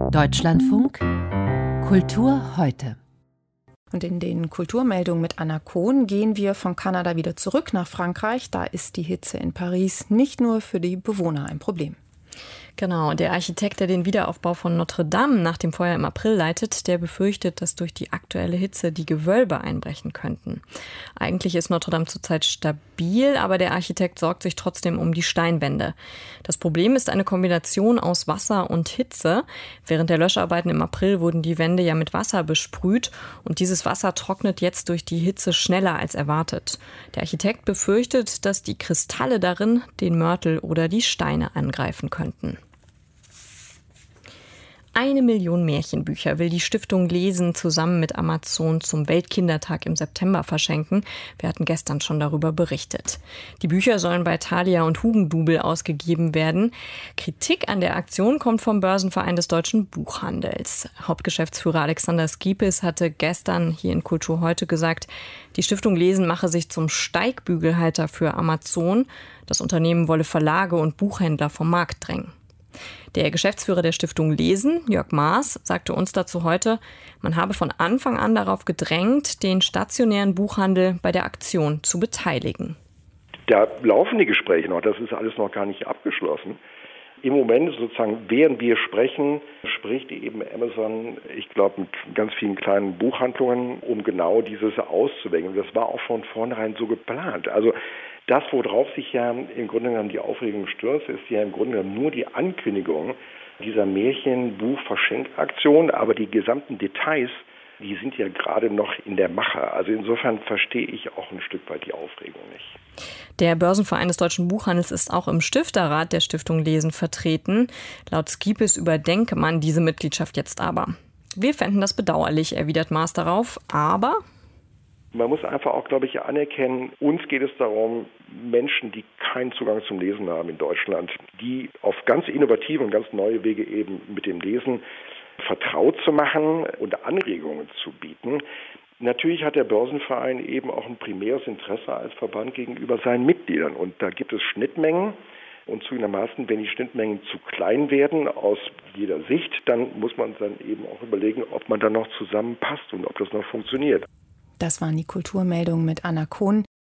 Deutschlandfunk Kultur heute. Und in den Kulturmeldungen mit Anna Kohn gehen wir von Kanada wieder zurück nach Frankreich. Da ist die Hitze in Paris nicht nur für die Bewohner ein Problem. Genau, der Architekt, der den Wiederaufbau von Notre Dame nach dem Feuer im April leitet, der befürchtet, dass durch die aktuelle Hitze die Gewölbe einbrechen könnten. Eigentlich ist Notre Dame zurzeit stabil, aber der Architekt sorgt sich trotzdem um die Steinwände. Das Problem ist eine Kombination aus Wasser und Hitze. Während der Löscharbeiten im April wurden die Wände ja mit Wasser besprüht und dieses Wasser trocknet jetzt durch die Hitze schneller als erwartet. Der Architekt befürchtet, dass die Kristalle darin den Mörtel oder die Steine angreifen könnten. 1 Million Märchenbücher will die Stiftung Lesen zusammen mit Amazon zum Weltkindertag im September verschenken. Wir hatten gestern schon darüber berichtet. Die Bücher sollen bei Thalia und Hugendubel ausgegeben werden. Kritik an der Aktion kommt vom Börsenverein des deutschen Buchhandels. Hauptgeschäftsführer Alexander Skipis hatte gestern hier in Kultur heute gesagt, die Stiftung Lesen mache sich zum Steigbügelhalter für Amazon. Das Unternehmen wolle Verlage und Buchhändler vom Markt drängen. Der Geschäftsführer der Stiftung Lesen, Jörg Maas, sagte uns dazu heute, man habe von Anfang an darauf gedrängt, den stationären Buchhandel bei der Aktion zu beteiligen. Da laufen die Gespräche noch, das ist alles noch gar nicht abgeschlossen. Im Moment sozusagen, während wir sprechen, spricht eben Amazon, ich glaube, mit ganz vielen kleinen Buchhandlungen, um genau dieses auszuwählen. Das war auch von vornherein so geplant. Also das, worauf sich ja im Grunde genommen die Aufregung stürzt, ist ja im Grunde genommen nur die Ankündigung dieser Märchenbuch-Verschenkaktion, aber die gesamten Details, die sind ja gerade noch in der Mache. Also insofern verstehe ich auch ein Stück weit die Aufregung nicht. Der Börsenverein des deutschen Buchhandels ist auch im Stifterrat der Stiftung Lesen vertreten. Laut Skipis überdenke man diese Mitgliedschaft jetzt aber. Wir fänden das bedauerlich, erwidert Maas darauf, aber man muss einfach auch, glaube ich, anerkennen, uns geht es darum, Menschen, die keinen Zugang zum Lesen haben in Deutschland, die auf ganz innovative und ganz neue Wege eben mit dem Lesen vertraut zu machen und Anregungen zu bieten. Natürlich hat der Börsenverein eben auch ein primäres Interesse als Verband gegenüber seinen Mitgliedern. Und da gibt es Schnittmengen. Und zugegebenermaßen, wenn die Schnittmengen zu klein werden aus jeder Sicht, dann muss man dann eben auch überlegen, ob man dann noch zusammenpasst und ob das noch funktioniert. Das waren die Kulturmeldungen mit Anna Kohn.